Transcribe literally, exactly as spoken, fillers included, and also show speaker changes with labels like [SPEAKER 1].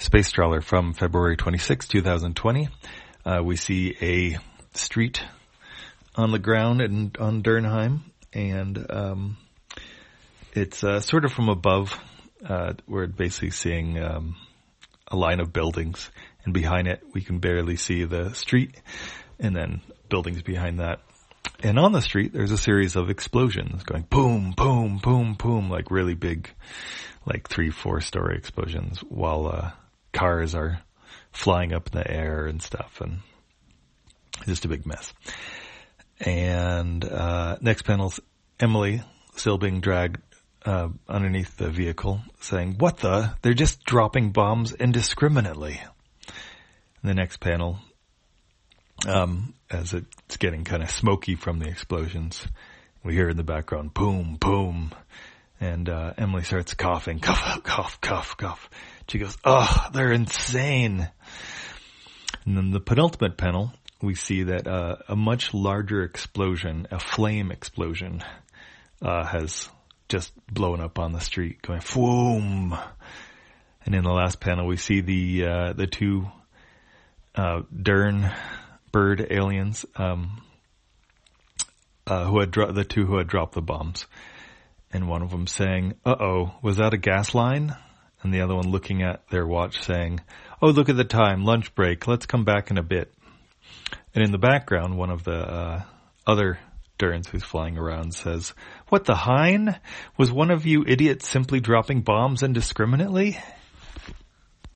[SPEAKER 1] Space Trawler from February twenty-sixth, twenty twenty. Uh, we see a street on the ground in, on Durnheim, and um, it's uh, sort of from above. Uh, we're basically seeing um, a line of buildings, and behind it we can barely see the street, and then buildings behind that. And on the street there's a series of explosions going boom, boom, boom, boom, like really big, like three, four story explosions, while uh, cars are flying up in the air and stuff, and just a big mess. And uh, next panel's Emily still being dragged uh, underneath the vehicle, saying, "What the? They're just dropping bombs indiscriminately." And the next panel, um, as it's getting kind of smoky from the explosions, we hear in the background, boom, boom. And uh, Emily starts coughing, cough, cough, cough, cough. She goes, "Oh, they're insane." And then the penultimate panel, we see that uh, a much larger explosion, a flame explosion, uh, has just blown up on the street, going boom. And in the last panel, we see the uh, the two uh, Dern bird aliens, um, uh, who had dro- the two who had dropped the bombs. And one of them saying, "Uh-oh, was that a gas line?" And the other one looking at their watch saying, "Oh, look at the time, lunch break, let's come back in a bit." And in the background, one of the uh, other Durns who's flying around says, "What the Hein? Was one of you idiots simply dropping bombs indiscriminately?"